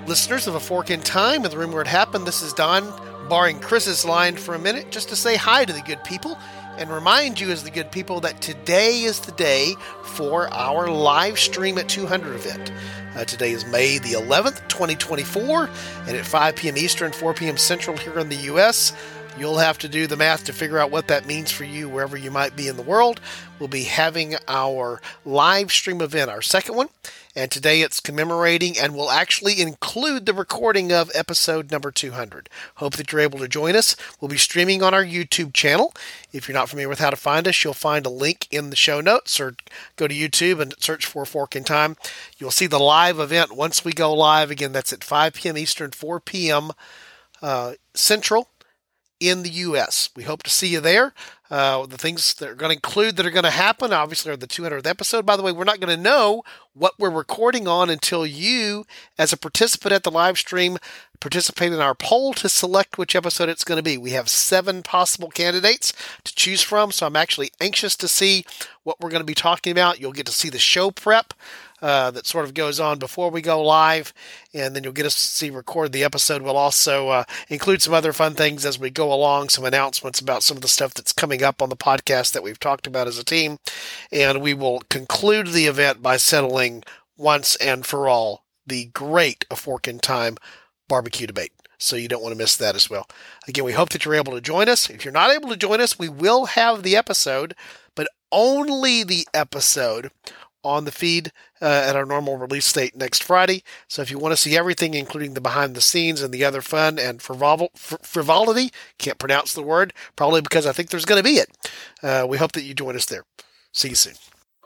Listeners of A Fork in Time and the Room Where It Happened, this is Don, borrowing Chris's line for a minute, just to say hi to the good people and remind you as the good people that today is the day for our live stream at 200 event. Today is May the 11th, 2024, and at 5 p.m. Eastern, 4 p.m. Central here in the U.S., you'll have to do the math to figure out what that means for you wherever you might be in the world. We'll be having our live stream event, our second one, and today it's commemorating and will actually include the recording of episode number 200. Hope that you're able to join us. We'll be streaming on our YouTube channel. If you're not familiar with how to find us, you'll find a link in the show notes, or go to YouTube and search for Fork in Time. You'll see the live event once we go live. Again, that's at 5 p.m. Eastern, 4 p.m. Central in the U.S. We hope to see you there. The things that are going to include that are going to happen, obviously, are the 200th episode. By the way, we're not going to know what we're recording on until you, as a participant at the live stream, participate in our poll to select which episode it's going to be. We have 7 possible candidates to choose from, so I'm actually anxious to see what we're going to be talking about. You'll get to see the show prep that sort of goes on before we go live, and then you'll get to record the episode. We'll also include some other fun things as we go along, some announcements about some of the stuff that's coming up on the podcast that we've talked about as a team, and we will conclude the event by settling once and for all the great A Fork in Time barbecue debate. So you don't want to miss that as well. Again, we hope that you're able to join us. If you're not able to join us, we will have the episode, but only the episode on the feed at our normal release date next Friday. So if you want to see everything, including the behind the scenes and the other fun and frivolity, can't pronounce the word, probably because I think there's going to be it. We hope that you join us there. See you soon.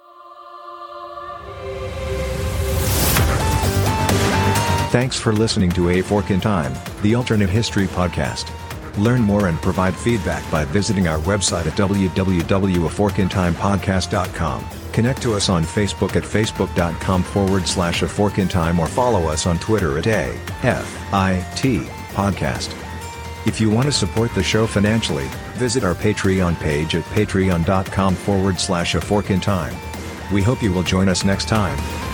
Thanks for listening to A Fork in Time, the alternate history podcast. Learn more and provide feedback by visiting our website at www.aforkintimepodcast.com. Connect to us on Facebook at facebook.com/aforkintime or follow us on Twitter at AFIT Podcast. If you want to support the show financially, visit our Patreon page at patreon.com/aforkintime. We hope you will join us next time.